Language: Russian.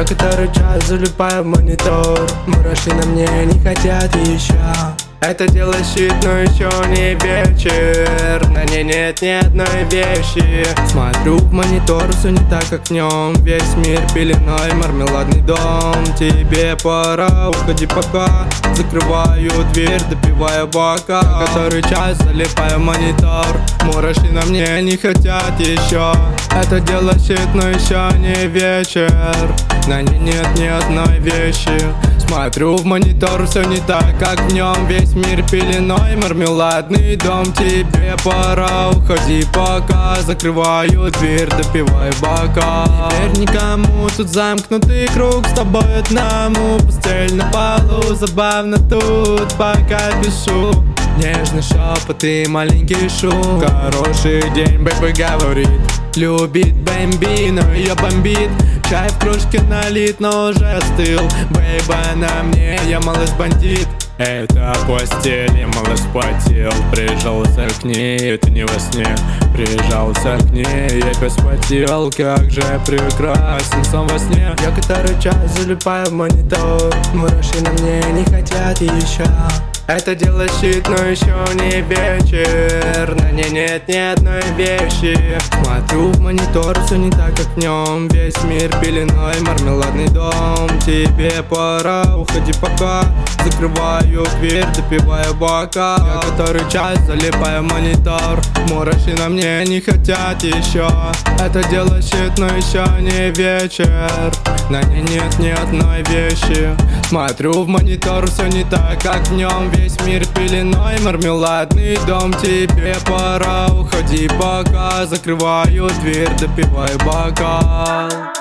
Я который час залипаю в монитор. Мурашки на мне не хотят еще. Это дело щит, но еще не вечер. На ней нет ни одной вещи. Смотрю в монитор, все не так, как в нем. Весь мир пеленой, мармеладный дом. Тебе пора, уходи пока. Закрываю дверь, допиваю бока. Который час залипаю в монитор. Мурашки на мне не хотят еще. Это дело щит, но еще не вечер. На ней нет ни одной вещи. Смотрю в монитор, все не так, как в нем. Весь мир пеленой, мармеладный дом. Тебе пора, уходи пока. Закрываю дверь, допиваю бока. Теперь никому, тут замкнутый круг. С тобой одному, постель на полу. Забавно тут, пока пишу. Нежный шепот и маленький шум. Хороший день, бэйби говорит. Любит бэмби, но ее бомбит. Чай в кружке налит, но уже остыл. Бэйба на мне, я малыш бандит. Это постель, я малыш потел. Прижался к ней, это не во сне. Прижался к ней, я опять потел. Как же прекрасен сон во сне. Я который час залипаю в монитор. Мурашки на мне не хотят еще. Это дело щит, но еще не вечер. На ней нет ни одной вещи. Смотрю в монитор, все не так, как в нем. Весь мир пеленой, мармеладный дом. Тебе пора, уходи пока. Закрываю дверь, допиваю бока. Я который час залипаю в монитор. Мурашки на мне не хотят еще. Это дело щит, но еще не вечер. На ней нет ни одной вещи. Смотрю в монитор, все не так, как в нем. Весь мир пеленой, мармеладный дом. Тебе пора, уходи пока. Закрываю дверь, допиваю бокал.